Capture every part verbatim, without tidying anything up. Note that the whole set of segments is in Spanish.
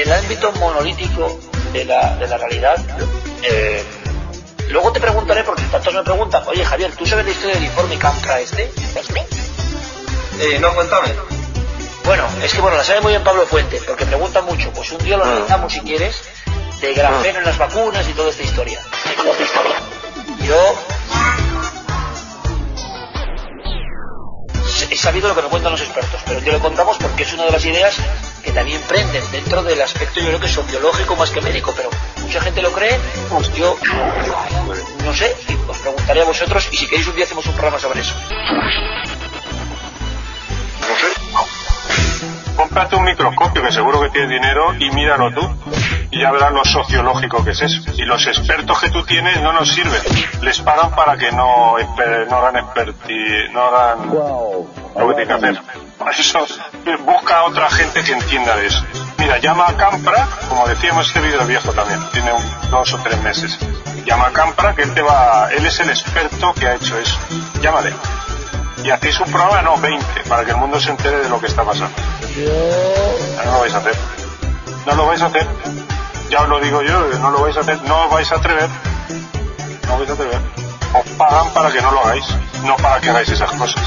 el ámbito monolítico de la, de la realidad, eh, luego te preguntaré, porque tantos me preguntan, oye Javier, ¿tú sabes la historia del informe Campra este? ¿Este? Eh, no, cuéntame. Bueno, es que bueno, la sabe muy bien Pablo Fuente, porque pregunta mucho, pues un día lo analizamos si quieres, de grafeno en las vacunas y toda esta historia. Yo he sabido lo que me cuentan los expertos, pero yo lo contamos porque es una de las ideas que también prenden dentro del aspecto, yo creo que sociológico más que médico, pero mucha gente lo cree, pues yo no sé, os preguntaré a vosotros y si queréis un día hacemos un programa sobre eso. No sé. Cómprate un microscopio, que seguro que tienes dinero, y míralo tú. Y ya verás lo sociológico que es eso. Y los expertos que tú tienes no nos sirven. Les pagan para que no, no hagan experti, no hagan lo que tienen que hacer. Por eso busca a otra gente que entienda de eso. Mira, llama a Campra, como decíamos, este vídeo es viejo también, tiene un, dos o tres meses. Llama a Campra, que él te va, él es el experto que ha hecho eso. Llámale. Y hacéis un programa, no, veinte, para que el mundo se entere de lo que está pasando. No lo vais a hacer. No lo vais a hacer. Ya os lo digo yo, no lo vais a hacer. No os vais a atrever. No os vais a atrever. Os pagan para que no lo hagáis, no para que hagáis esas cosas.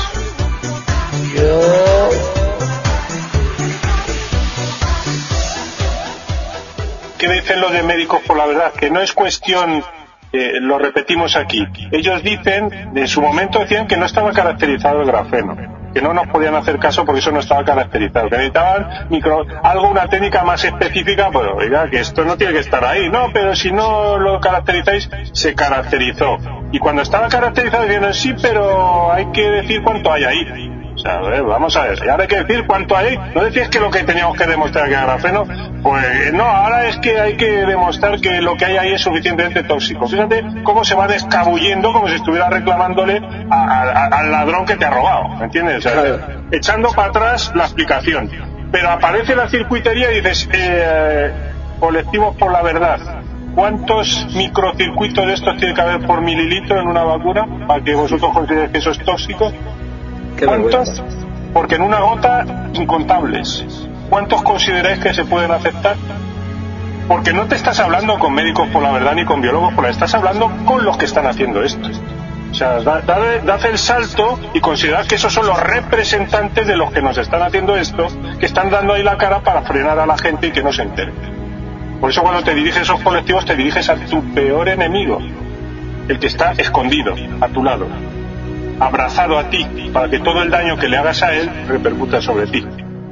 ¿Qué dicen los de Médicos por la Verdad? Que no es cuestión... Eh, lo repetimos aquí. Ellos dicen, en su momento decían que no estaba caracterizado el grafeno, que no nos podían hacer caso porque eso no estaba caracterizado, que necesitaban micro, algo, una técnica más específica, pues oiga, que esto no tiene que estar ahí, no, pero si no lo caracterizáis, se caracterizó. Y cuando estaba caracterizado dijeron, sí, pero hay que decir cuánto hay ahí. O sea, a ver, vamos a ver, y ahora hay que decir cuánto hay. ¿No decías que lo que teníamos que demostrar que era grafeno? Pues no, ahora es que hay que demostrar que lo que hay ahí es suficientemente tóxico. Fíjate cómo se van escabullendo como si estuviera reclamándole a, a, al ladrón que te ha robado, ¿me entiendes? O sea, claro. Echando para atrás la explicación. Pero aparece la circuitería y dices, eh, colectivos por la verdad, ¿cuántos microcircuitos de estos tiene que haber por mililitro en una vacuna para que vosotros consideréis que eso es tóxico? ¿Cuántos? Porque en una gota, incontables. ¿Cuántos consideráis que se pueden aceptar? Porque no te estás hablando con Médicos por la Verdad ni con biólogos por la verdad, estás hablando con los que están haciendo esto. O sea, da, da, da el salto y considerad que esos son los representantes de los que nos están haciendo esto, que están dando ahí la cara para frenar a la gente y que no se entere. Por eso cuando te diriges a esos colectivos te diriges a tu peor enemigo, el que está escondido a tu lado, abrazado a ti, para que todo el daño que le hagas a él repercuta sobre ti.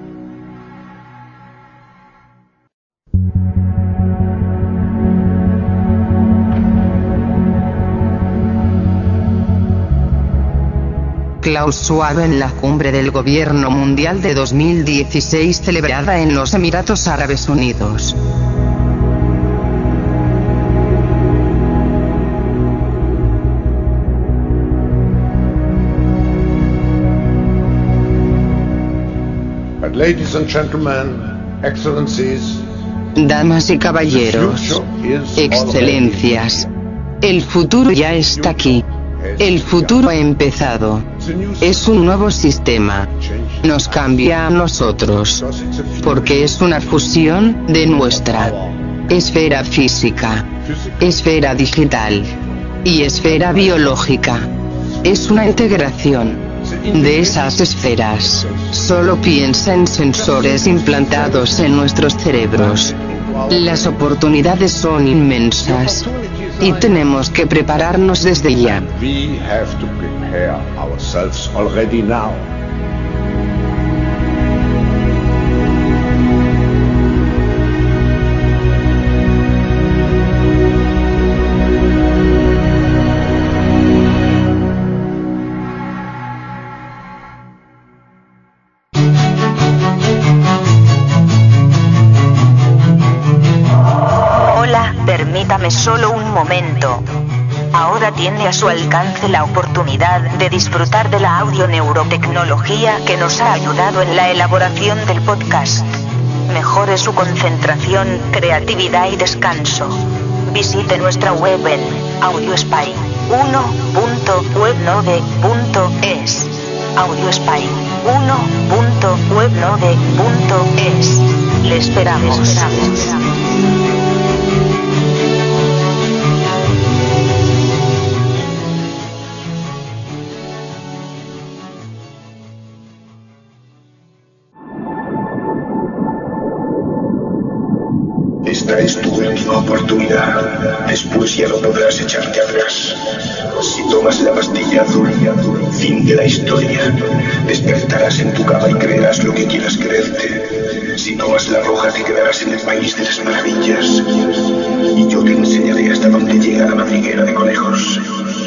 Klaus Schwab en la cumbre del Gobierno Mundial de dos mil dieciséis celebrada en los Emiratos Árabes Unidos. Ladies and gentlemen, excellencies, damas y caballeros, excelencias, el futuro ya está aquí. El futuro ha empezado. Es un nuevo sistema. Nos cambia a nosotros. Porque es una fusión de nuestra esfera física, esfera digital y esfera biológica. Es una integración de esas esferas. Solo piensa en sensores implantados en nuestros cerebros. Las oportunidades son inmensas y tenemos que prepararnos desde ya. We have to prepare ourselves already now. Permítame solo un momento. Ahora tiene a su alcance la oportunidad de disfrutar de la audio neurotecnología que nos ha ayudado en la elaboración del podcast. Mejore su concentración, creatividad y descanso. Visite nuestra web en audiospy uno punto webnode punto es. audiospy uno punto webnode punto es. Le esperamos. Esta es tu última oportunidad. Después ya no podrás echarte atrás. Si tomas la pastilla azul, fin de la historia. Despertarás en tu cama y creerás lo que quieras creerte. Si tomas la roja, te quedarás en el país de las maravillas. Y yo te enseñaré hasta dónde llega la madriguera de conejos.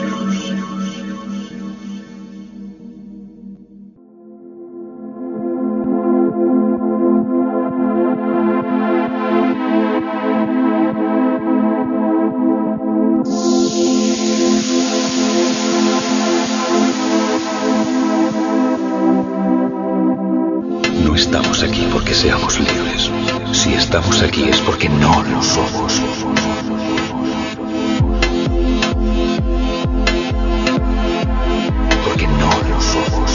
No estamos aquí porque seamos libres. Si estamos aquí es porque no lo somos. Porque no lo somos.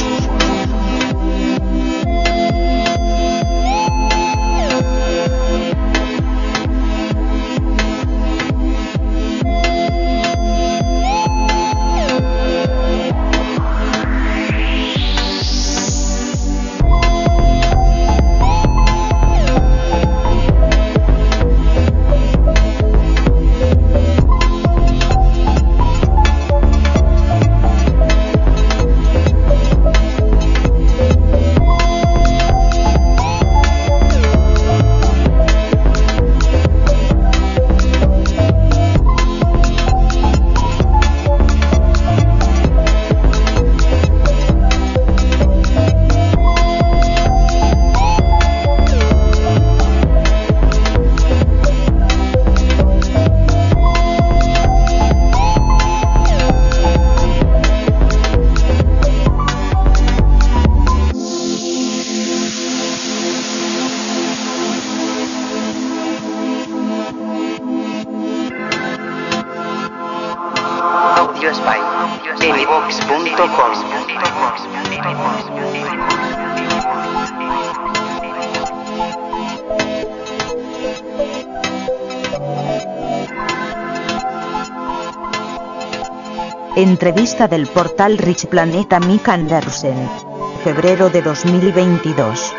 Audiospy en iVoox punto com. Entrevista del portal Rich Planet a Mick Andersen. Febrero de dos mil veintidós.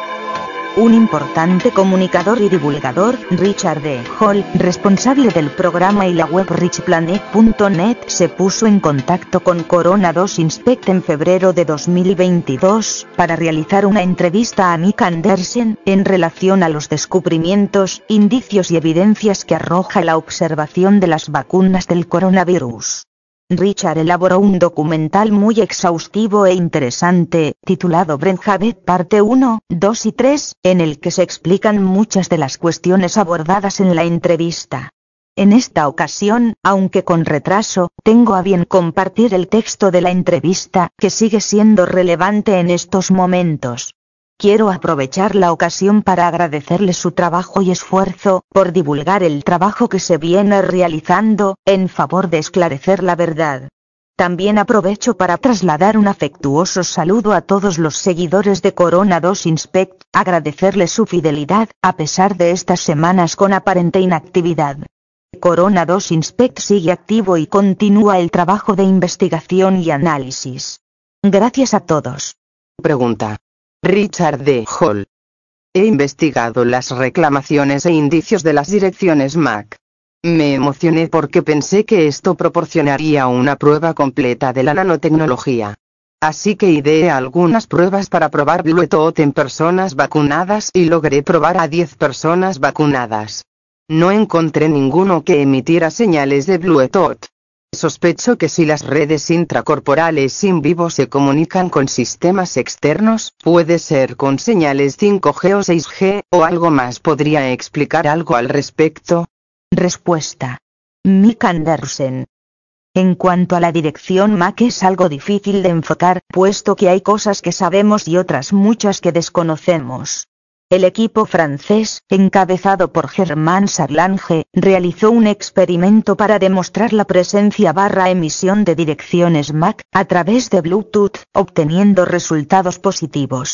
Un importante comunicador y divulgador, Richard D. Hall, responsable del programa y la web rich planet punto net, se puso en contacto con Corona dos Inspect en febrero de dos mil veintidós, para realizar una entrevista a Mick Andersen, en relación a los descubrimientos, indicios y evidencias que arroja la observación de las vacunas del coronavirus. Richard elaboró un documental muy exhaustivo e interesante, titulado Brainhavet Parte uno, dos y tres, en el que se explican muchas de las cuestiones abordadas en la entrevista. En esta ocasión, aunque con retraso, tengo a bien compartir el texto de la entrevista, que sigue siendo relevante en estos momentos. Quiero aprovechar la ocasión para agradecerle su trabajo y esfuerzo, por divulgar el trabajo que se viene realizando, en favor de esclarecer la verdad. También aprovecho para trasladar un afectuoso saludo a todos los seguidores de Corona dos Inspect, agradecerles su fidelidad, a pesar de estas semanas con aparente inactividad. Corona dos Inspect sigue activo y continúa el trabajo de investigación y análisis. Gracias a todos. Pregunta. Richard D. Hall. He investigado las reclamaciones e indicios de las direcciones M A C. Me emocioné porque pensé que esto proporcionaría una prueba completa de la nanotecnología. Así que ideé algunas pruebas para probar Bluetooth en personas vacunadas y logré probar a diez personas vacunadas. No encontré ninguno que emitiera señales de Bluetooth. Sospecho que si las redes intracorporales in vivo se comunican con sistemas externos, puede ser con señales cinco G o seis G, o algo más. ¿Podría explicar algo al respecto? Respuesta. Mick Andersen. En cuanto a la dirección M A C es algo difícil de enfocar, puesto que hay cosas que sabemos y otras muchas que desconocemos. El equipo francés, encabezado por Germain Sarlange, realizó un experimento para demostrar la presencia barra emisión de direcciones M A C, a través de Bluetooth, obteniendo resultados positivos.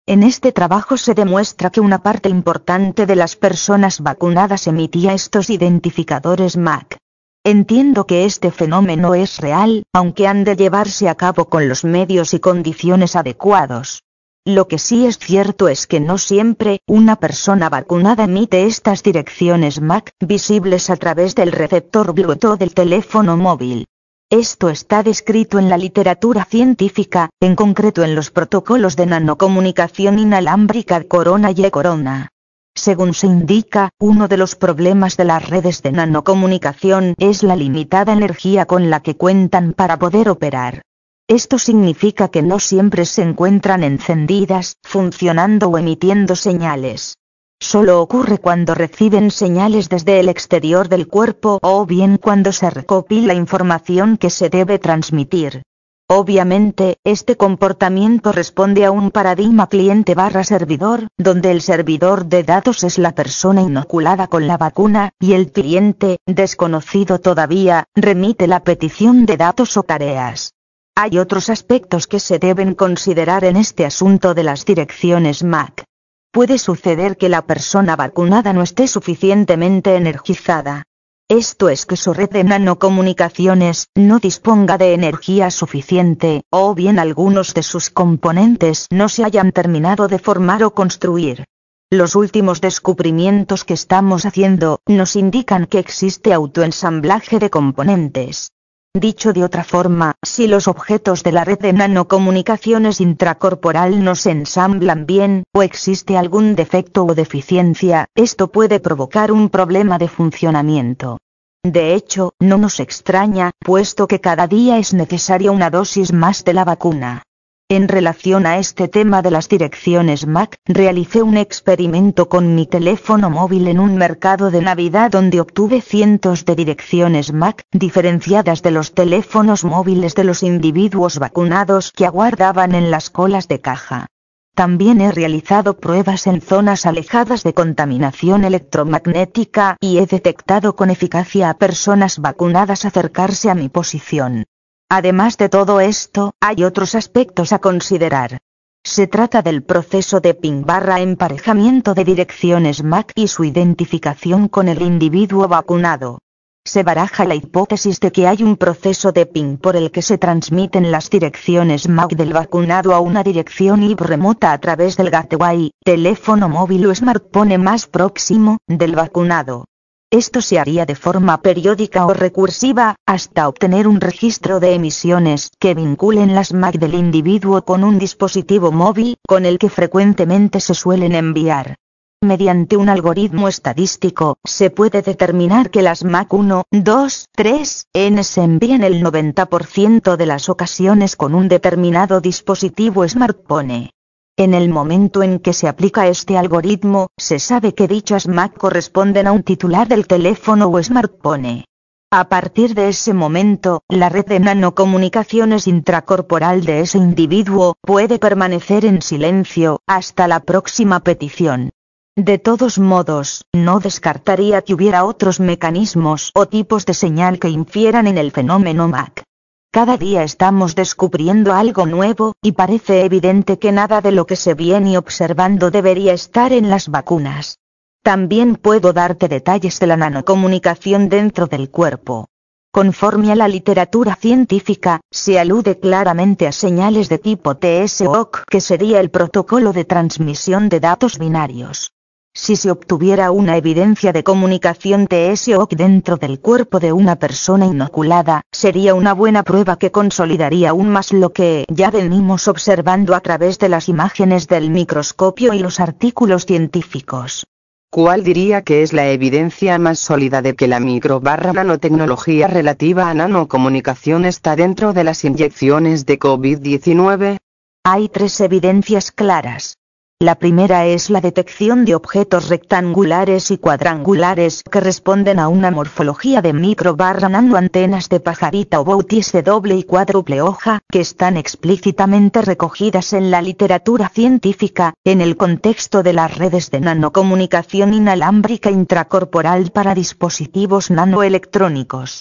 En este trabajo se demuestra que una parte importante de las personas vacunadas emitía estos identificadores M A C. Entiendo que este fenómeno es real, aunque han de llevarse a cabo con los medios y condiciones adecuados. Lo que sí es cierto es que no siempre una persona vacunada emite estas direcciones M A C, visibles a través del receptor Bluetooth del teléfono móvil. Esto está descrito en la literatura científica, en concreto en los protocolos de nanocomunicación inalámbrica Corona y E-Corona. Según se indica, uno de los problemas de las redes de nanocomunicación es la limitada energía con la que cuentan para poder operar. Esto significa que no siempre se encuentran encendidas, funcionando o emitiendo señales. Solo ocurre cuando reciben señales desde el exterior del cuerpo o bien cuando se recopila información que se debe transmitir. Obviamente, este comportamiento responde a un paradigma cliente barra servidor, donde el servidor de datos es la persona inoculada con la vacuna, y el cliente, desconocido todavía, remite la petición de datos o tareas. Hay otros aspectos que se deben considerar en este asunto de las direcciones M A C. Puede suceder que la persona vacunada no esté suficientemente energizada. Esto es que su red de nanocomunicaciones no disponga de energía suficiente, o bien algunos de sus componentes no se hayan terminado de formar o construir. Los últimos descubrimientos que estamos haciendo nos indican que existe autoensamblaje de componentes. Dicho de otra forma, si los objetos de la red de nanocomunicaciones intracorporal no se ensamblan bien, o existe algún defecto o deficiencia, esto puede provocar un problema de funcionamiento. De hecho, no nos extraña, puesto que cada día es necesaria una dosis más de la vacuna. En relación a este tema de las direcciones M A C, realicé un experimento con mi teléfono móvil en un mercado de Navidad donde obtuve cientos de direcciones M A C, diferenciadas de los teléfonos móviles de los individuos vacunados que aguardaban en las colas de caja. También he realizado pruebas en zonas alejadas de contaminación electromagnética y he detectado con eficacia a personas vacunadas acercarse a mi posición. Además de todo esto, hay otros aspectos a considerar. Se trata del proceso de ping barra emparejamiento de direcciones M A C y su identificación con el individuo vacunado. Se baraja la hipótesis de que hay un proceso de ping por el que se transmiten las direcciones M A C del vacunado a una dirección I P remota a través del gateway, teléfono móvil o smartphone más próximo, del vacunado. Esto se haría de forma periódica o recursiva, hasta obtener un registro de emisiones que vinculen las M A C del individuo con un dispositivo móvil, con el que frecuentemente se suelen enviar. Mediante un algoritmo estadístico, se puede determinar que las M A C uno, dos, tres, N se envían el noventa por ciento de las ocasiones con un determinado dispositivo smartphone. En el momento en que se aplica este algoritmo, se sabe que dichas M A C corresponden a un titular del teléfono o smartphone. A partir de ese momento, la red de nanocomunicaciones intracorporal de ese individuo puede permanecer en silencio hasta la próxima petición. De todos modos, no descartaría que hubiera otros mecanismos o tipos de señal que infieran en el fenómeno M A C. Cada día estamos descubriendo algo nuevo, y parece evidente que nada de lo que se viene observando debería estar en las vacunas. También puedo darte detalles de la nanocomunicación dentro del cuerpo. Conforme a la literatura científica, se alude claramente a señales de tipo T S O C, que sería el protocolo de transmisión de datos binarios. Si se obtuviera una evidencia de comunicación T S O C dentro del cuerpo de una persona inoculada, sería una buena prueba que consolidaría aún más lo que ya venimos observando a través de las imágenes del microscopio y los artículos científicos. ¿Cuál diría que es la evidencia más sólida de que la micro barra nanotecnología relativa a nanocomunicación está dentro de las inyecciones de COVID diecinueve? Hay tres evidencias claras. La primera es la detección de objetos rectangulares y cuadrangulares que responden a una morfología de micro barra nanoantenas de pajarita o bautice doble y cuádruple hoja, que están explícitamente recogidas en la literatura científica, en el contexto de las redes de nanocomunicación inalámbrica intracorporal para dispositivos nanoelectrónicos.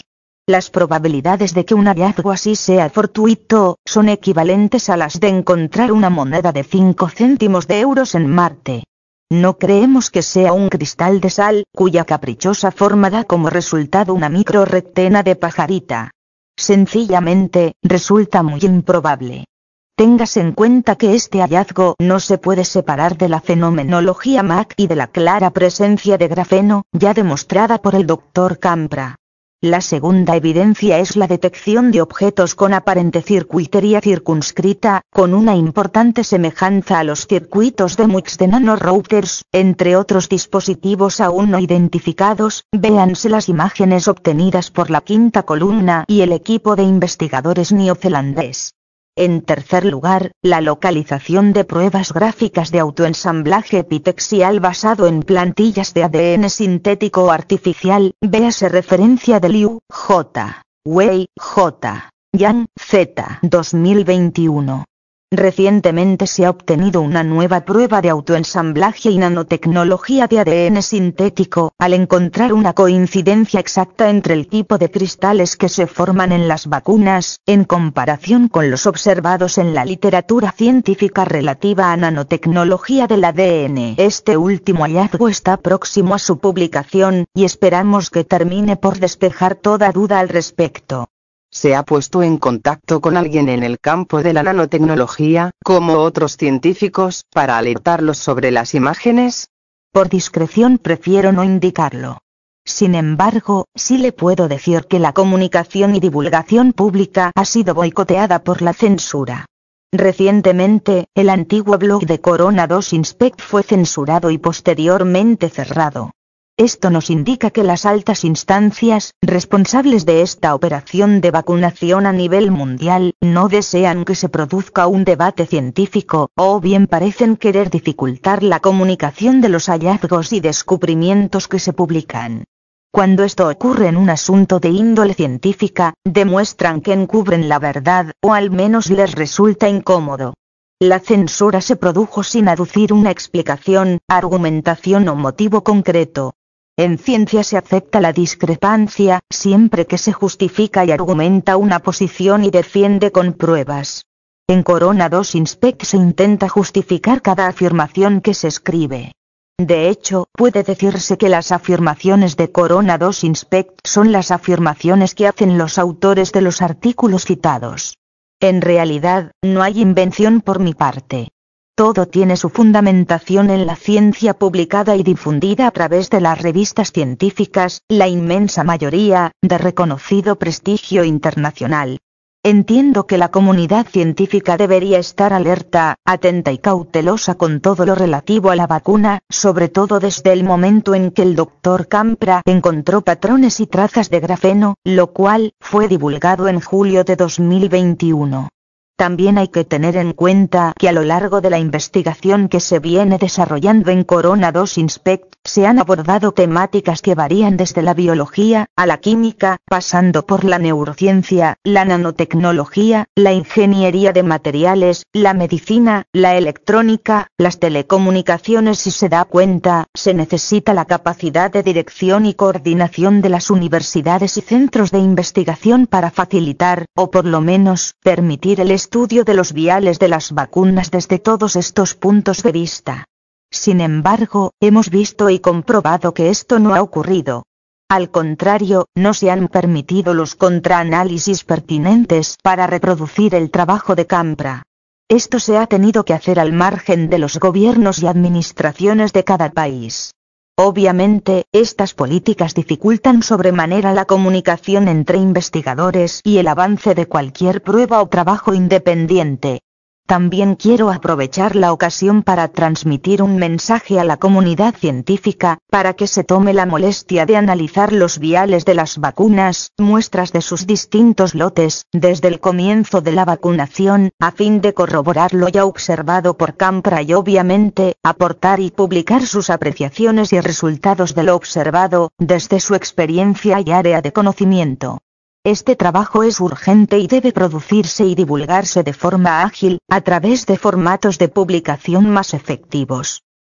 Las probabilidades de que un hallazgo así sea fortuito, son equivalentes a las de encontrar una moneda de cinco céntimos de euros en Marte. No creemos que sea un cristal de sal, cuya caprichosa forma da como resultado una microrrectena de pajarita. Sencillamente, resulta muy improbable. Téngase en cuenta que este hallazgo no se puede separar de la fenomenología M A C y de la clara presencia de grafeno, ya demostrada por el doctor Campra. La segunda evidencia es la detección de objetos con aparente circuitería circunscrita, con una importante semejanza a los circuitos de MUX de nanorouters, entre otros dispositivos aún no identificados. Véanse las imágenes obtenidas por la quinta columna y el equipo de investigadores neozelandés. En tercer lugar, la localización de pruebas gráficas de autoensamblaje epitaxial basado en plantillas de A D N sintético o artificial. Véase referencia de Liu, J. Wei, J. Yang, Z. dos mil veintiuno. Recientemente se ha obtenido una nueva prueba de autoensamblaje y nanotecnología de A D N sintético, al encontrar una coincidencia exacta entre el tipo de cristales que se forman en las vacunas, en comparación con los observados en la literatura científica relativa a nanotecnología del A D N. Este último hallazgo está próximo a su publicación, y esperamos que termine por despejar toda duda al respecto. ¿Se ha puesto en contacto con alguien en el campo de la nanotecnología, como otros científicos, para alertarlos sobre las imágenes? Por discreción prefiero no indicarlo. Sin embargo, sí le puedo decir que la comunicación y divulgación pública ha sido boicoteada por la censura. Recientemente, el antiguo blog de Corona dos Inspect fue censurado y posteriormente cerrado. Esto nos indica que las altas instancias, responsables de esta operación de vacunación a nivel mundial, no desean que se produzca un debate científico, o bien parecen querer dificultar la comunicación de los hallazgos y descubrimientos que se publican. Cuando esto ocurre en un asunto de índole científica, demuestran que encubren la verdad, o al menos les resulta incómodo. La censura se produjo sin aducir una explicación, argumentación o motivo concreto. En ciencia se acepta la discrepancia, siempre que se justifica y argumenta una posición y defiende con pruebas. En Corona dos Inspect se intenta justificar cada afirmación que se escribe. De hecho, puede decirse que las afirmaciones de Corona dos Inspect son las afirmaciones que hacen los autores de los artículos citados. En realidad, no hay invención por mi parte. Todo tiene su fundamentación en la ciencia publicada y difundida a través de las revistas científicas, la inmensa mayoría, de reconocido prestigio internacional. Entiendo que la comunidad científica debería estar alerta, atenta y cautelosa con todo lo relativo a la vacuna, sobre todo desde el momento en que el doctor Campra encontró patrones y trazas de grafeno, lo cual fue divulgado en julio de dos mil veintiuno. También hay que tener en cuenta que a lo largo de la investigación que se viene desarrollando en Corona dos Inspect, se han abordado temáticas que varían desde la biología, a la química, pasando por la neurociencia, la nanotecnología, la ingeniería de materiales, la medicina, la electrónica, las telecomunicaciones. Si se da cuenta, se necesita la capacidad de dirección y coordinación de las universidades y centros de investigación para facilitar, o por lo menos, permitir el estudio estudio de los viales de las vacunas desde todos estos puntos de vista. Sin embargo, hemos visto y comprobado que esto no ha ocurrido. Al contrario, no se han permitido los contraanálisis pertinentes para reproducir el trabajo de Campra. Esto se ha tenido que hacer al margen de los gobiernos y administraciones de cada país. Obviamente, estas políticas dificultan sobremanera la comunicación entre investigadores y el avance de cualquier prueba o trabajo independiente. También quiero aprovechar la ocasión para transmitir un mensaje a la comunidad científica, para que se tome la molestia de analizar los viales de las vacunas, muestras de sus distintos lotes, desde el comienzo de la vacunación, a fin de corroborar lo ya observado por Campra y obviamente, aportar y publicar sus apreciaciones y resultados de lo observado, desde su experiencia y área de conocimiento. Este trabajo es urgente y debe producirse y divulgarse de forma ágil, a través de formatos de publicación más efectivos.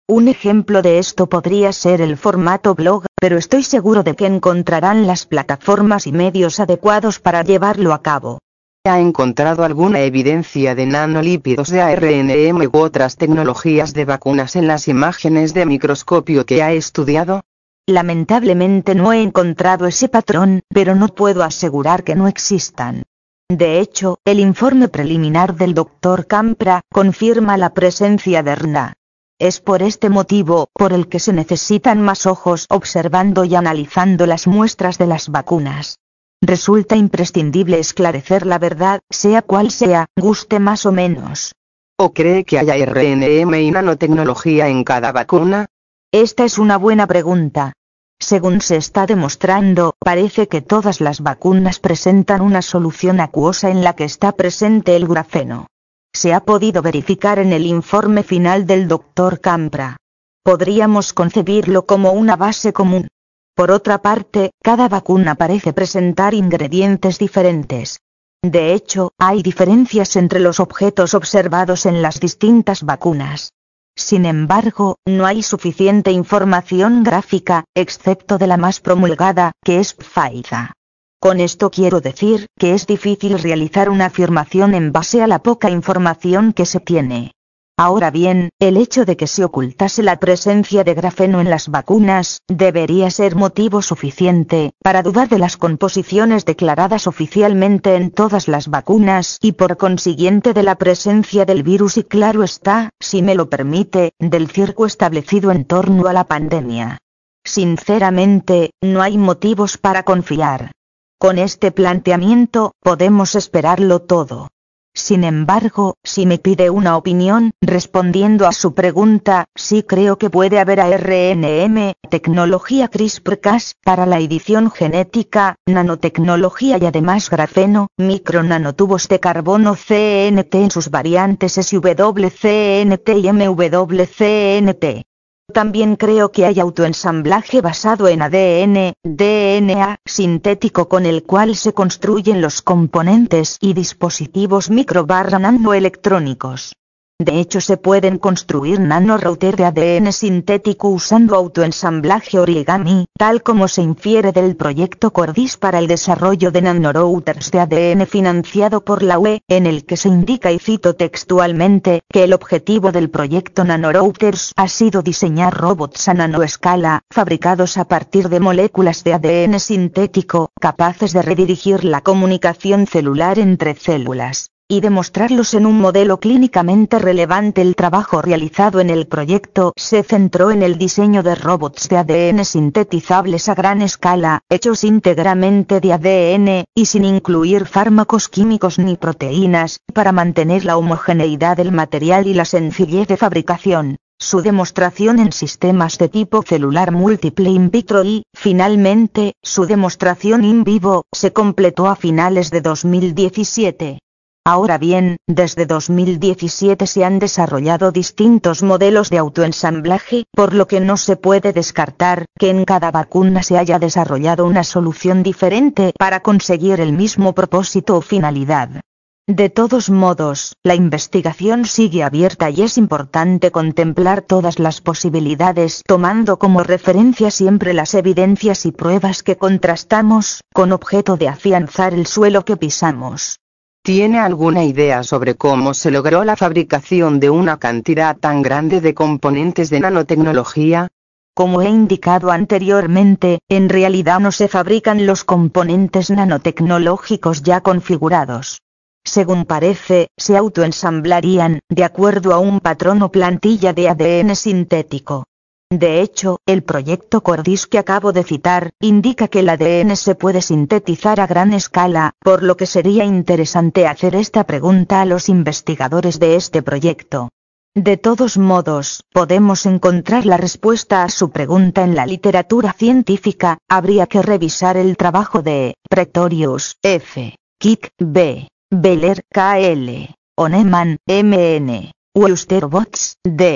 Un ejemplo de esto podría ser el formato blog, pero estoy seguro de que encontrarán las plataformas y medios adecuados para llevarlo a cabo. ¿Ha encontrado alguna evidencia de nanolípidos de A R N M u otras tecnologías de vacunas en las imágenes de microscopio que ha estudiado? Lamentablemente no he encontrado ese patrón, pero no puedo asegurar que no existan. De hecho, el informe preliminar del doctor Campra confirma la presencia de R N A. Es por este motivo por el que se necesitan más ojos observando y analizando las muestras de las vacunas. Resulta imprescindible esclarecer la verdad, sea cual sea, guste más o menos. ¿O cree que hay A R N M y nanotecnología en cada vacuna? Esta es una buena pregunta. Según se está demostrando, parece que todas las vacunas presentan una solución acuosa en la que está presente el grafeno. Se ha podido verificar en el informe final del doctor Campra. Podríamos concebirlo como una base común. Por otra parte, cada vacuna parece presentar ingredientes diferentes. De hecho, hay diferencias entre los objetos observados en las distintas vacunas. Sin embargo, no hay suficiente información gráfica, excepto de la más promulgada, que es Pfizer. Con esto quiero decir que es difícil realizar una afirmación en base a la poca información que se tiene. Ahora bien, el hecho de que se ocultase la presencia de grafeno en las vacunas, debería ser motivo suficiente para dudar de las composiciones declaradas oficialmente en todas las vacunas y por consiguiente de la presencia del virus y, claro está, si me lo permite, del circo establecido en torno a la pandemia. Sinceramente, no hay motivos para confiar. Con este planteamiento, podemos esperarlo todo. Sin embargo, si me pide una opinión, respondiendo a su pregunta, sí creo que puede haber A R N M, tecnología CRISPR-Cas, para la edición genética, nanotecnología y además grafeno, micronanotubos de carbono C N T en sus variantes S W C N T y M W C N T. También creo que hay autoensamblaje basado en A D N, D N A sintético con el cual se construyen los componentes y dispositivos micro barra nanoelectrónicos. De hecho se pueden construir nanorouters de A D N sintético usando autoensamblaje origami, tal como se infiere del proyecto Cordis para el desarrollo de nanorouters de A D N financiado por la U E, en el que se indica y cito textualmente, que el objetivo del proyecto Nanorouters ha sido diseñar robots a nanoescala, fabricados a partir de moléculas de A D N sintético, capaces de redirigir la comunicación celular entre células y demostrarlos en un modelo clínicamente relevante. El trabajo realizado en el proyecto se centró en el diseño de robots de A D N sintetizables a gran escala, hechos íntegramente de A D N, y sin incluir fármacos químicos ni proteínas, para mantener la homogeneidad del material y la sencillez de fabricación. Su demostración en sistemas de tipo celular múltiple in vitro y, finalmente, su demostración in vivo, se completó a finales de dos mil diecisiete. Ahora bien, desde dos mil diecisiete se han desarrollado distintos modelos de autoensamblaje, por lo que no se puede descartar que en cada vacuna se haya desarrollado una solución diferente para conseguir el mismo propósito o finalidad. De todos modos, la investigación sigue abierta y es importante contemplar todas las posibilidades tomando como referencia siempre las evidencias y pruebas que contrastamos, con objeto de afianzar el suelo que pisamos. ¿Tiene alguna idea sobre cómo se logró la fabricación de una cantidad tan grande de componentes de nanotecnología? Como he indicado anteriormente, en realidad no se fabrican los componentes nanotecnológicos ya configurados. Según parece, se autoensamblarían, de acuerdo a un patrón o plantilla de A D N sintético. De hecho, el proyecto Cordis que acabo de citar, indica que el A D N se puede sintetizar a gran escala, por lo que sería interesante hacer esta pregunta a los investigadores de este proyecto. De todos modos, podemos encontrar la respuesta a su pregunta en la literatura científica. Habría que revisar el trabajo de Pretorius, F. Kick, B. Beller, K L. Oneman, M N. Wusterbots, D.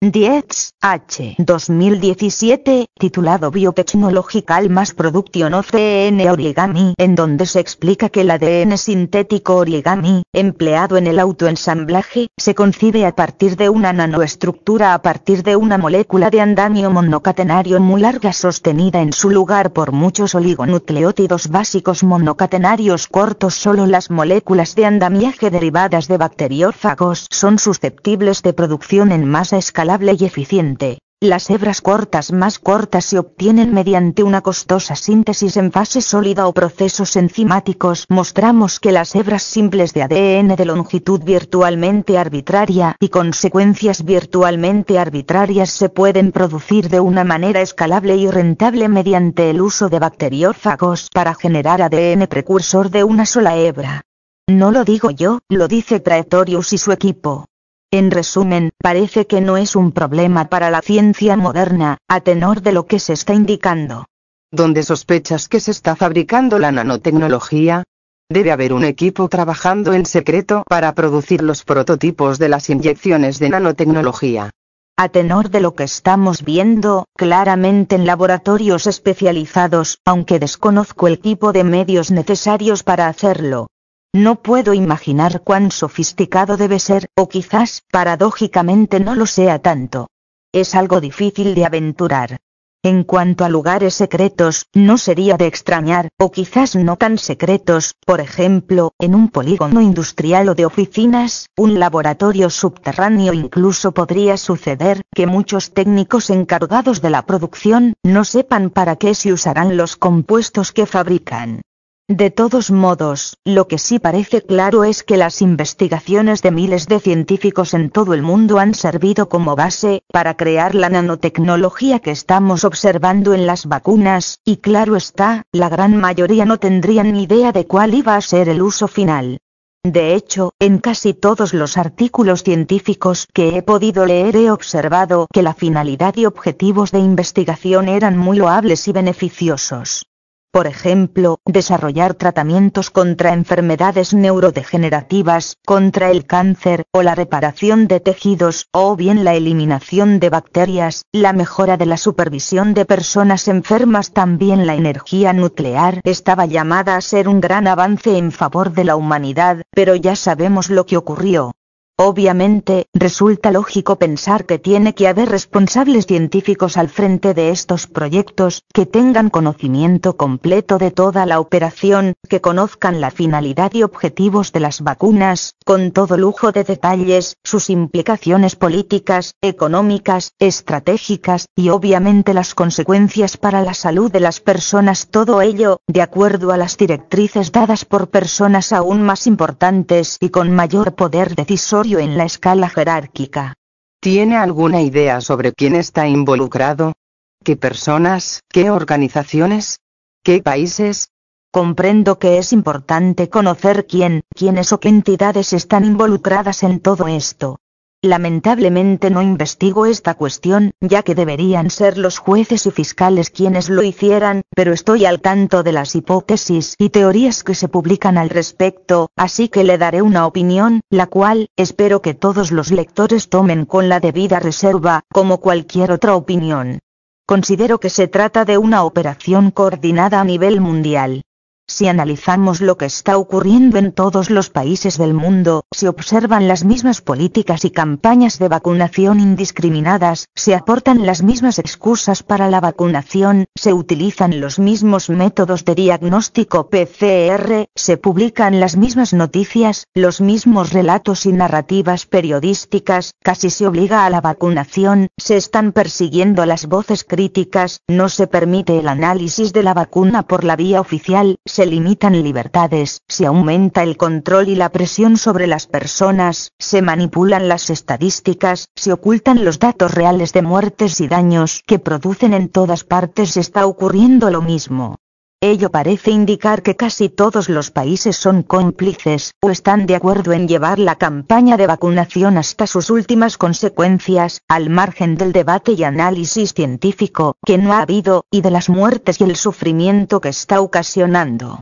diez H dos mil diecisiete, titulado Biotechnological Mass Production of D N A Origami, en donde se explica que el A D N sintético origami, empleado en el autoensamblaje, se concibe a partir de una nanoestructura a partir de una molécula de andamio monocatenario muy larga sostenida en su lugar por muchos oligonucleótidos básicos monocatenarios cortos. Solo las moléculas de andamiaje derivadas de bacteriófagos son susceptibles de producción en masa escalable y eficiente. Las hebras cortas más cortas se obtienen mediante una costosa síntesis en fase sólida o procesos enzimáticos. Mostramos que las hebras simples de A D N de longitud virtualmente arbitraria y con secuencias virtualmente arbitrarias se pueden producir de una manera escalable y rentable mediante el uso de bacteriófagos para generar A D N precursor de una sola hebra. No lo digo yo, lo dice Praetorius y su equipo. En resumen, parece que no es un problema para la ciencia moderna, a tenor de lo que se está indicando. ¿Dónde sospechas que se está fabricando la nanotecnología? Debe haber un equipo trabajando en secreto para producir los prototipos de las inyecciones de nanotecnología. A tenor de lo que estamos viendo, claramente en laboratorios especializados, aunque desconozco el tipo de medios necesarios para hacerlo. No puedo imaginar cuán sofisticado debe ser, o quizás, paradójicamente no lo sea tanto. Es algo difícil de aventurar. En cuanto a lugares secretos, no sería de extrañar, o quizás no tan secretos, por ejemplo, en un polígono industrial o de oficinas, un laboratorio subterráneo. Incluso podría suceder que muchos técnicos encargados de la producción no sepan para qué se usarán los compuestos que fabrican. De todos modos, lo que sí parece claro es que las investigaciones de miles de científicos en todo el mundo han servido como base para crear la nanotecnología que estamos observando en las vacunas, y claro está, la gran mayoría no tendrían ni idea de cuál iba a ser el uso final. De hecho, en casi todos los artículos científicos que he podido leer he observado que la finalidad y objetivos de investigación eran muy loables y beneficiosos. Por ejemplo, desarrollar tratamientos contra enfermedades neurodegenerativas, contra el cáncer, o la reparación de tejidos, o bien la eliminación de bacterias, la mejora de la supervisión de personas enfermas. También la energía nuclear estaba llamada a ser un gran avance en favor de la humanidad, pero ya sabemos lo que ocurrió. Obviamente, resulta lógico pensar que tiene que haber responsables científicos al frente de estos proyectos, que tengan conocimiento completo de toda la operación, que conozcan la finalidad y objetivos de las vacunas, con todo lujo de detalles, sus implicaciones políticas, económicas, estratégicas, y obviamente las consecuencias para la salud de las personas. Todo ello, de acuerdo a las directrices dadas por personas aún más importantes y con mayor poder decisorio en la escala jerárquica. ¿Tiene alguna idea sobre quién está involucrado? ¿Qué personas? ¿Qué organizaciones? ¿Qué países? Comprendo que es importante conocer quién, quiénes o qué entidades están involucradas en todo esto. Lamentablemente no investigo esta cuestión, ya que deberían ser los jueces y fiscales quienes lo hicieran, pero estoy al tanto de las hipótesis y teorías que se publican al respecto, así que le daré una opinión, la cual, espero que todos los lectores tomen con la debida reserva, como cualquier otra opinión. Considero que se trata de una operación coordinada a nivel mundial. Si analizamos lo que está ocurriendo en todos los países del mundo, se observan las mismas políticas y campañas de vacunación indiscriminadas, se aportan las mismas excusas para la vacunación, se utilizan los mismos métodos de diagnóstico P C R, se publican las mismas noticias, los mismos relatos y narrativas periodísticas, casi se obliga a la vacunación, se están persiguiendo las voces críticas, no se permite el análisis de la vacuna por la vía oficial, se limitan libertades, se aumenta el control y la presión sobre las personas, se manipulan las estadísticas, se ocultan los datos reales de muertes y daños que producen en todas partes. Está ocurriendo lo mismo. Ello parece indicar que casi todos los países son cómplices, o están de acuerdo en llevar la campaña de vacunación hasta sus últimas consecuencias, al margen del debate y análisis científico, que no ha habido, y de las muertes y el sufrimiento que está ocasionando.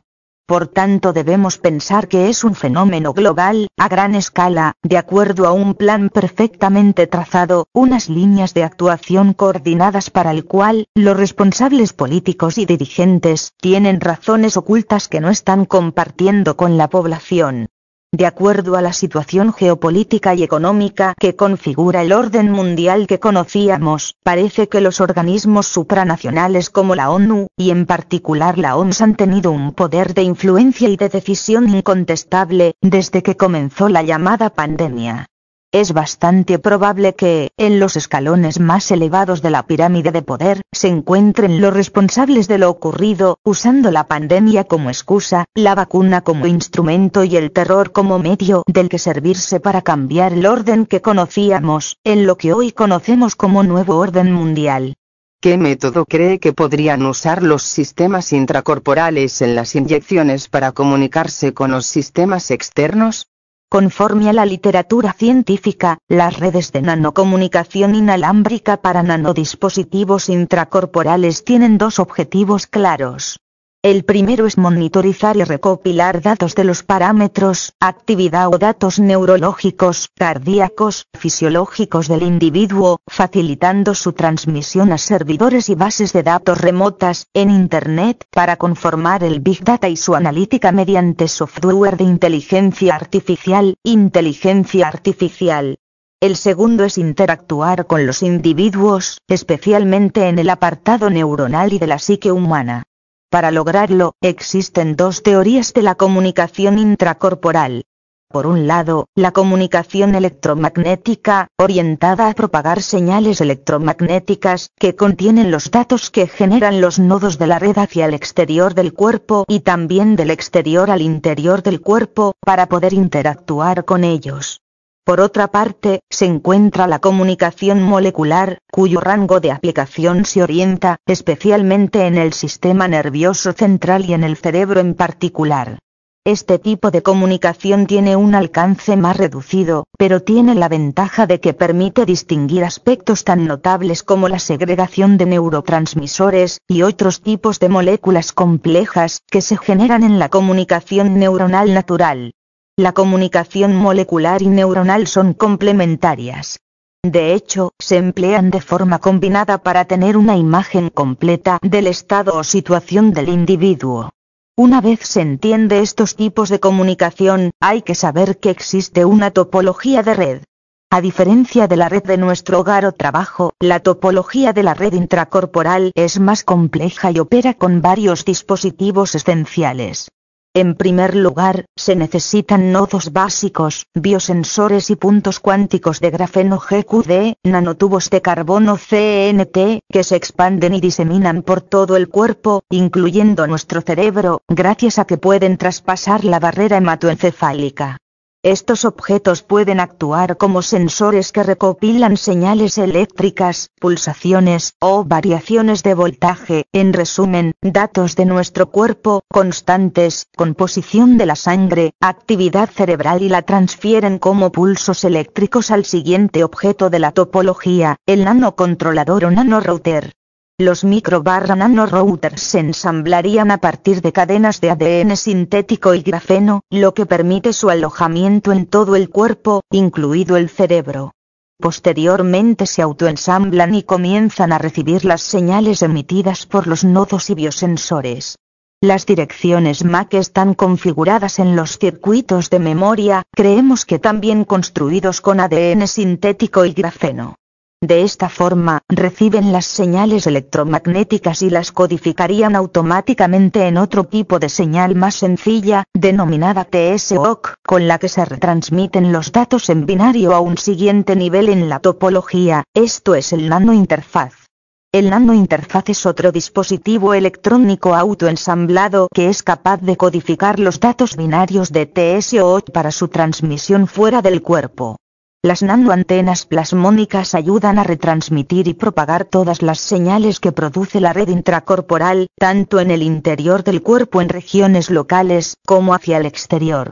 Por tanto debemos pensar que es un fenómeno global, a gran escala, de acuerdo a un plan perfectamente trazado, unas líneas de actuación coordinadas para el cual, los responsables políticos y dirigentes, tienen razones ocultas que no están compartiendo con la población. De acuerdo a la situación geopolítica y económica que configura el orden mundial que conocíamos, parece que los organismos supranacionales como la ONU, y en particular la O M S han tenido un poder de influencia y de decisión incontestable, desde que comenzó la llamada pandemia. Es bastante probable que, en los escalones más elevados de la pirámide de poder, se encuentren los responsables de lo ocurrido, usando la pandemia como excusa, la vacuna como instrumento y el terror como medio del que servirse para cambiar el orden que conocíamos, en lo que hoy conocemos como nuevo orden mundial. ¿Qué método cree que podrían usar los sistemas intracorporales en las inyecciones para comunicarse con los sistemas externos? Conforme a la literatura científica, las redes de nanocomunicación inalámbrica para nanodispositivos intracorporales tienen dos objetivos claros. El primero es monitorizar y recopilar datos de los parámetros, actividad o datos neurológicos, cardíacos, fisiológicos del individuo, facilitando su transmisión a servidores y bases de datos remotas, en Internet, para conformar el Big Data y su analítica mediante software de inteligencia artificial, inteligencia artificial. El segundo es interactuar con los individuos, especialmente en el apartado neuronal y de la psique humana. Para lograrlo, existen dos teorías de la comunicación intracorporal. Por un lado, la comunicación electromagnética, orientada a propagar señales electromagnéticas, que contienen los datos que generan los nodos de la red hacia el exterior del cuerpo y también del exterior al interior del cuerpo, para poder interactuar con ellos. Por otra parte, se encuentra la comunicación molecular, cuyo rango de aplicación se orienta, especialmente en el sistema nervioso central y en el cerebro en particular. Este tipo de comunicación tiene un alcance más reducido, pero tiene la ventaja de que permite distinguir aspectos tan notables como la segregación de neurotransmisores, y otros tipos de moléculas complejas, que se generan en la comunicación neuronal natural. La comunicación molecular y neuronal son complementarias. De hecho, se emplean de forma combinada para tener una imagen completa del estado o situación del individuo. Una vez se entiende estos tipos de comunicación, hay que saber que existe una topología de red. A diferencia de la red de nuestro hogar o trabajo, la topología de la red intracorporal es más compleja y opera con varios dispositivos esenciales. En primer lugar, se necesitan nodos básicos, biosensores y puntos cuánticos de grafeno G Q D, nanotubos de carbono C N T, que se expanden y diseminan por todo el cuerpo, incluyendo nuestro cerebro, gracias a que pueden traspasar la barrera hematoencefálica. Estos objetos pueden actuar como sensores que recopilan señales eléctricas, pulsaciones, o variaciones de voltaje, en resumen, datos de nuestro cuerpo, constantes, composición de la sangre, actividad cerebral y la transfieren como pulsos eléctricos al siguiente objeto de la topología, el nanocontrolador o nanorouter. Los micro barra nanorouters se ensamblarían a partir de cadenas de A D N sintético y grafeno, lo que permite su alojamiento en todo el cuerpo, incluido el cerebro. Posteriormente se autoensamblan y comienzan a recibir las señales emitidas por los nodos y biosensores. Las direcciones M A C están configuradas en los circuitos de memoria, creemos que también construidos con A D N sintético y grafeno. De esta forma, reciben las señales electromagnéticas y las codificarían automáticamente en otro tipo de señal más sencilla, denominada T S O C, con la que se retransmiten los datos en binario a un siguiente nivel en la topología, esto es el nanointerfaz. El nanointerfaz es otro dispositivo electrónico autoensamblado que es capaz de codificar los datos binarios de T S O C para su transmisión fuera del cuerpo. Las nanoantenas plasmónicas ayudan a retransmitir y propagar todas las señales que produce la red intracorporal, tanto en el interior del cuerpo en regiones locales, como hacia el exterior.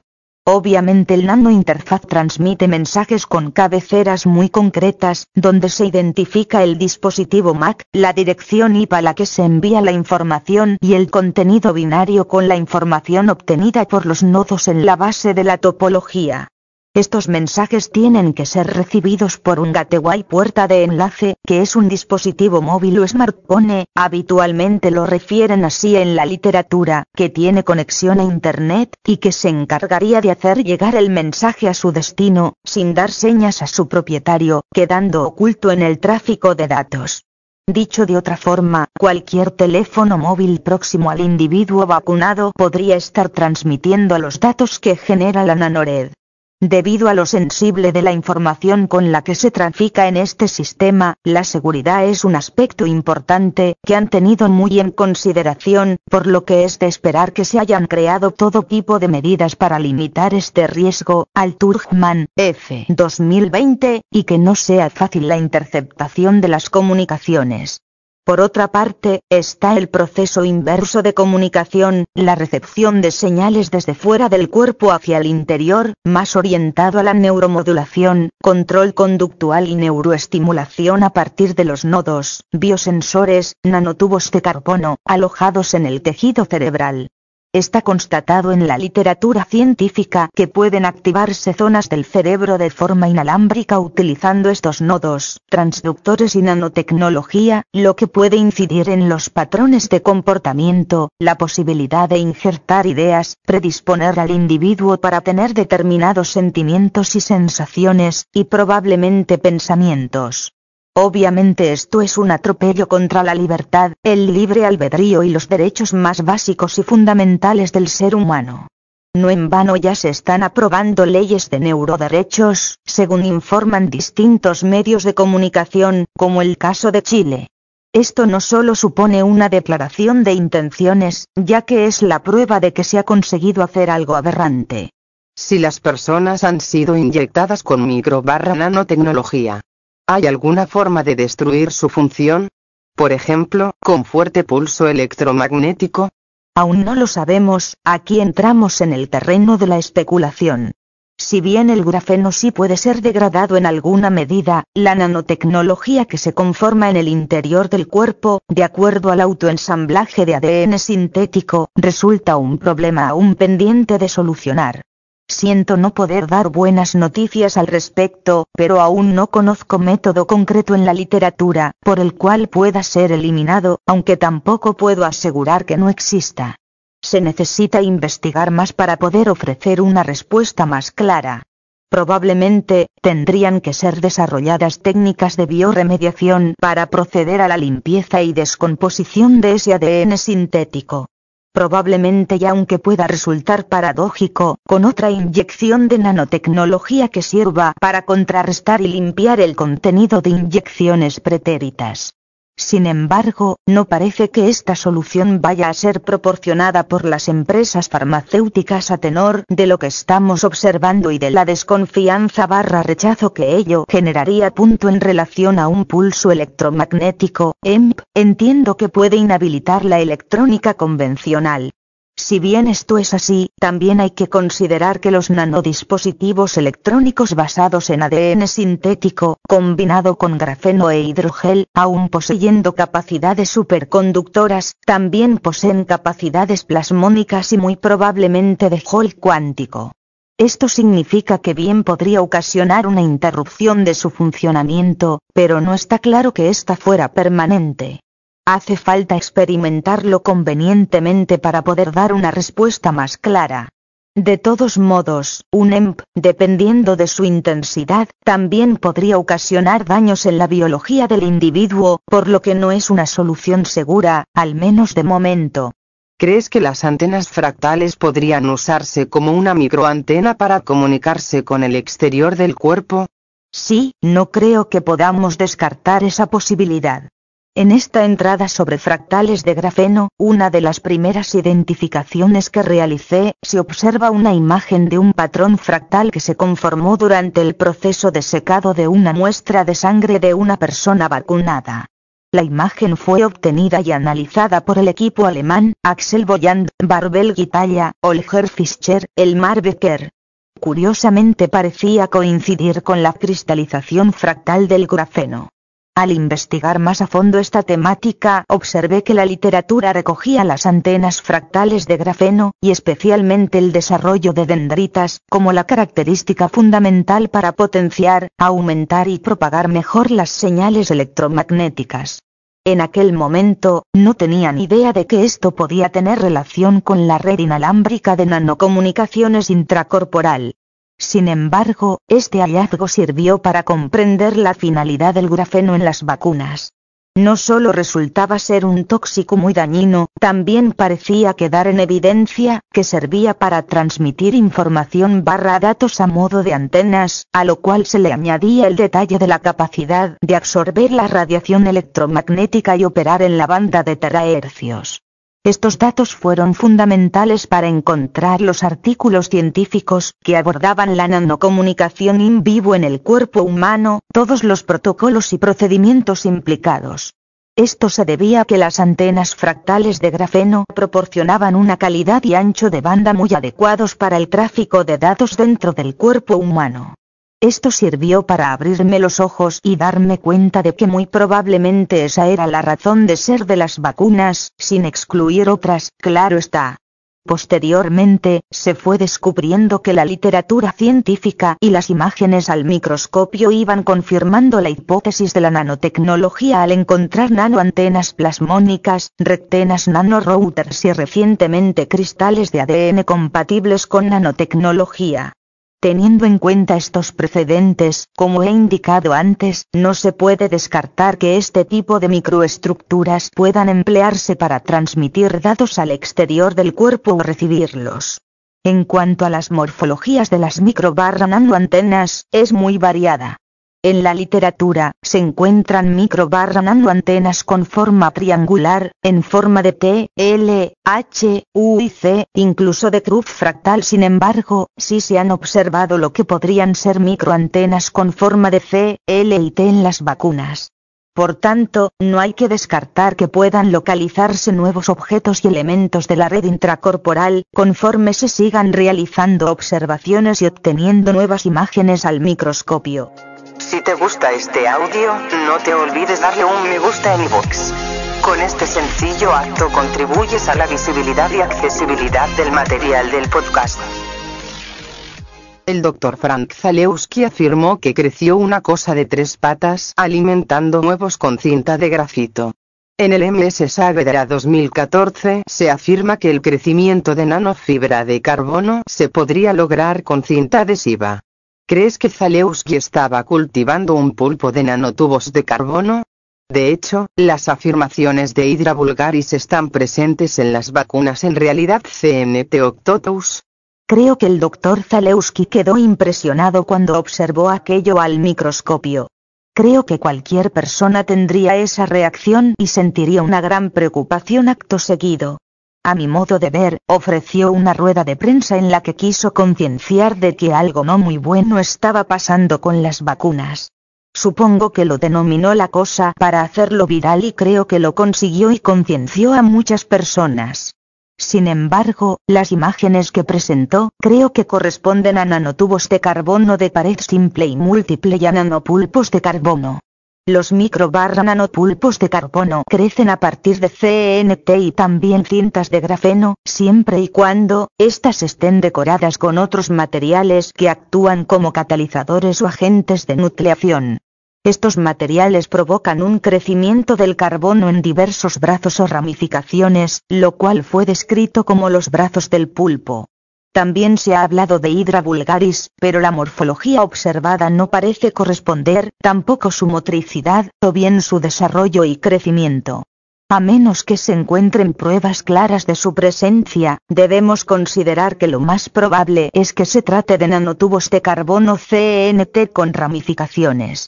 Obviamente el nanointerfaz transmite mensajes con cabeceras muy concretas, donde se identifica el dispositivo M A C, la dirección I P a la que se envía la información y el contenido binario con la información obtenida por los nodos en la base de la topología. Estos mensajes tienen que ser recibidos por un gateway puerta de enlace, que es un dispositivo móvil o smartphone, habitualmente lo refieren así en la literatura, que tiene conexión a Internet, y que se encargaría de hacer llegar el mensaje a su destino, sin dar señas a su propietario, quedando oculto en el tráfico de datos. Dicho de otra forma, cualquier teléfono móvil próximo al individuo vacunado podría estar transmitiendo los datos que genera la nanored. Debido a lo sensible de la información con la que se trafica en este sistema, la seguridad es un aspecto importante que han tenido muy en consideración, por lo que es de esperar que se hayan creado todo tipo de medidas para limitar este riesgo, al Turkman, F. dos mil veinte, y que no sea fácil la interceptación de las comunicaciones. Por otra parte, está el proceso inverso de comunicación, la recepción de señales desde fuera del cuerpo hacia el interior, más orientado a la neuromodulación, control conductual y neuroestimulación a partir de los nodos, biosensores, nanotubos de carbono, alojados en el tejido cerebral. Está constatado en la literatura científica que pueden activarse zonas del cerebro de forma inalámbrica utilizando estos nodos, transductores y nanotecnología, lo que puede incidir en los patrones de comportamiento, la posibilidad de injertar ideas, predisponer al individuo para tener determinados sentimientos y sensaciones, y probablemente pensamientos. Obviamente esto es un atropello contra la libertad, el libre albedrío y los derechos más básicos y fundamentales del ser humano. No en vano ya se están aprobando leyes de neuroderechos, según informan distintos medios de comunicación, como el caso de Chile. Esto no solo supone una declaración de intenciones, ya que es la prueba de que se ha conseguido hacer algo aberrante. Si las personas han sido inyectadas con micro barra nanotecnología, ¿hay alguna forma de destruir su función? Por ejemplo, con fuerte pulso electromagnético. Aún no lo sabemos, aquí entramos en el terreno de la especulación. Si bien el grafeno sí puede ser degradado en alguna medida, la nanotecnología que se conforma en el interior del cuerpo, de acuerdo al autoensamblaje de A D N sintético, resulta un problema aún pendiente de solucionar. Siento no poder dar buenas noticias al respecto, pero aún no conozco método concreto en la literatura, por el cual pueda ser eliminado, aunque tampoco puedo asegurar que no exista. Se necesita investigar más para poder ofrecer una respuesta más clara. Probablemente, tendrían que ser desarrolladas técnicas de bioremediación para proceder a la limpieza y descomposición de ese A D N sintético. Probablemente y aunque pueda resultar paradójico, con otra inyección de nanotecnología que sirva para contrarrestar y limpiar el contenido de inyecciones pretéritas. Sin embargo, no parece que esta solución vaya a ser proporcionada por las empresas farmacéuticas a tenor de lo que estamos observando y de la desconfianza barra rechazo que ello generaría. Punto en relación a un pulso electromagnético, E M P, entiendo que puede inhabilitar la electrónica convencional. Si bien esto es así, también hay que considerar que los nanodispositivos electrónicos basados en A D N sintético, combinado con grafeno e hidrogel, aun poseyendo capacidades superconductoras, también poseen capacidades plasmónicas y muy probablemente de Hall cuántico. Esto significa que bien podría ocasionar una interrupción de su funcionamiento, pero no está claro que ésta fuera permanente. Hace falta experimentarlo convenientemente para poder dar una respuesta más clara. De todos modos, un E M P, dependiendo de su intensidad, también podría ocasionar daños en la biología del individuo, por lo que no es una solución segura, al menos de momento. ¿Crees que las antenas fractales podrían usarse como una microantena para comunicarse con el exterior del cuerpo? Sí, no creo que podamos descartar esa posibilidad. En esta entrada sobre fractales de grafeno, una de las primeras identificaciones que realicé, se observa una imagen de un patrón fractal que se conformó durante el proceso de secado de una muestra de sangre de una persona vacunada. La imagen fue obtenida y analizada por el equipo alemán, Axel Bolland, Barbel Guitalla, Holger Fischer, Elmar Becker. Curiosamente parecía coincidir con la cristalización fractal del grafeno. Al investigar más a fondo esta temática, observé que la literatura recogía las antenas fractales de grafeno, y especialmente el desarrollo de dendritas, como la característica fundamental para potenciar, aumentar y propagar mejor las señales electromagnéticas. En aquel momento, no tenía ni idea de que esto podía tener relación con la red inalámbrica de nanocomunicaciones intracorporal. Sin embargo, este hallazgo sirvió para comprender la finalidad del grafeno en las vacunas. No solo resultaba ser un tóxico muy dañino, también parecía quedar en evidencia que servía para transmitir información barra datos a modo de antenas, a lo cual se le añadía el detalle de la capacidad de absorber la radiación electromagnética y operar en la banda de terahercios. Estos datos fueron fundamentales para encontrar los artículos científicos que abordaban la nanocomunicación in vivo en el cuerpo humano, todos los protocolos y procedimientos implicados. Esto se debía a que las antenas fractales de grafeno proporcionaban una calidad y ancho de banda muy adecuados para el tráfico de datos dentro del cuerpo humano. Esto sirvió para abrirme los ojos y darme cuenta de que muy probablemente esa era la razón de ser de las vacunas, sin excluir otras, claro está. Posteriormente, se fue descubriendo que la literatura científica y las imágenes al microscopio iban confirmando la hipótesis de la nanotecnología al encontrar nanoantenas plasmónicas, rectenas nanorouters y recientemente cristales de A D N compatibles con nanotecnología. Teniendo en cuenta estos precedentes, como he indicado antes, no se puede descartar que este tipo de microestructuras puedan emplearse para transmitir datos al exterior del cuerpo o recibirlos. En cuanto a las morfologías de las micro barra nanoantenas, es muy variada. En la literatura, se encuentran micro barra nanoantenas con forma triangular, en forma de T, L, H, U y C, incluso de cruz fractal. Sin embargo, sí se han observado lo que podrían ser microantenas con forma de C, L y T en las vacunas. Por tanto, no hay que descartar que puedan localizarse nuevos objetos y elementos de la red intracorporal, conforme se sigan realizando observaciones y obteniendo nuevas imágenes al microscopio. Si te gusta este audio, no te olvides darle un me gusta en iVoox. Con este sencillo acto contribuyes a la visibilidad y accesibilidad del material del podcast. El doctor Frank Zalewski afirmó que creció una cosa de tres patas alimentando huevos con cinta de grafito. En el M S Saavedra dos mil catorce se afirma que el crecimiento de nanofibra de carbono se podría lograr con cinta adhesiva. ¿Crees que Zalewski estaba cultivando un pulpo de nanotubos de carbono? De hecho, las afirmaciones de Hydra vulgaris están presentes en las vacunas en realidad C N T octotus. Creo que el doctor Zalewski quedó impresionado cuando observó aquello al microscopio. Creo que cualquier persona tendría esa reacción y sentiría una gran preocupación acto seguido. A mi modo de ver, ofreció una rueda de prensa en la que quiso concienciar de que algo no muy bueno estaba pasando con las vacunas. Supongo que lo denominó la cosa para hacerlo viral y creo que lo consiguió y conciencia a muchas personas. Sin embargo, las imágenes que presentó, creo que corresponden a nanotubos de carbono de pared simple y múltiple y a nanopulpos de carbono. Los micro barra nanopulpos de carbono crecen a partir de C N T y también cintas de grafeno, siempre y cuando éstas estén decoradas con otros materiales que actúan como catalizadores o agentes de nucleación. Estos materiales provocan un crecimiento del carbono en diversos brazos o ramificaciones, lo cual fue descrito como los brazos del pulpo. También se ha hablado de Hydra vulgaris, pero la morfología observada no parece corresponder, tampoco su motricidad, o bien su desarrollo y crecimiento. A menos que se encuentren pruebas claras de su presencia, debemos considerar que lo más probable es que se trate de nanotubos de carbono C N T con ramificaciones.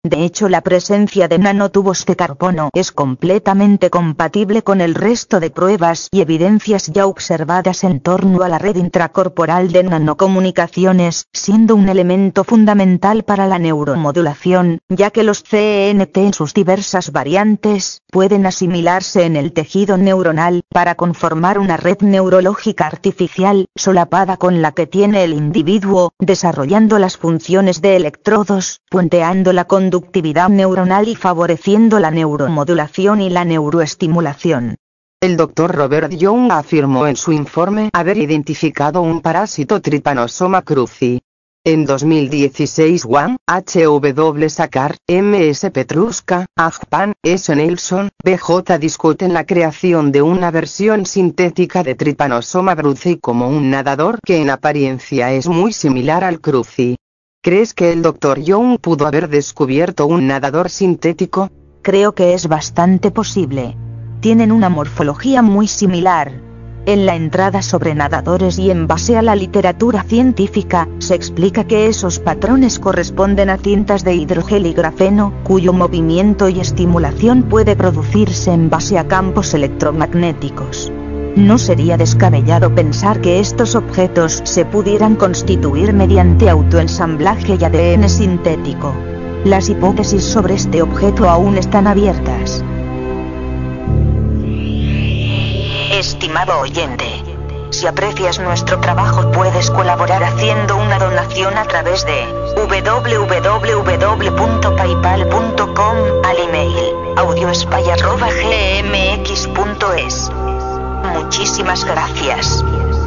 De hecho, la presencia de nanotubos de carbono es completamente compatible con el resto de pruebas y evidencias ya observadas en torno a la red intracorporal de nanocomunicaciones, siendo un elemento fundamental para la neuromodulación, ya que los C N T en sus diversas variantes pueden asimilarse en el tejido neuronal para conformar una red neurológica artificial solapada con la que tiene el individuo, desarrollando las funciones de electrodos, puenteando la conductividad neuronal y favoreciendo la neuromodulación y la neuroestimulación. El doctor Robert Young afirmó en su informe haber identificado un parásito Trypanosoma cruzi. En dos mil dieciséis Wang, H W Sakar, M S Petruska, Ajpan, S Nelson, B J discuten la creación de una versión sintética de Trypanosoma cruzi como un nadador que en apariencia es muy similar al cruzi. ¿Crees que el doctor Young pudo haber descubierto un nadador sintético? Creo que es bastante posible. Tienen una morfología muy similar. En la entrada sobre nadadores y en base a la literatura científica, se explica que esos patrones corresponden a cintas de hidrogel y grafeno, cuyo movimiento y estimulación puede producirse en base a campos electromagnéticos. No sería descabellado pensar que estos objetos se pudieran constituir mediante autoensamblaje y A D N sintético. Las hipótesis sobre este objeto aún están abiertas. Estimado oyente, si aprecias nuestro trabajo puedes colaborar haciendo una donación a través de w w w punto paypal punto com al email audiospy arroba gmx punto es. Muchísimas gracias.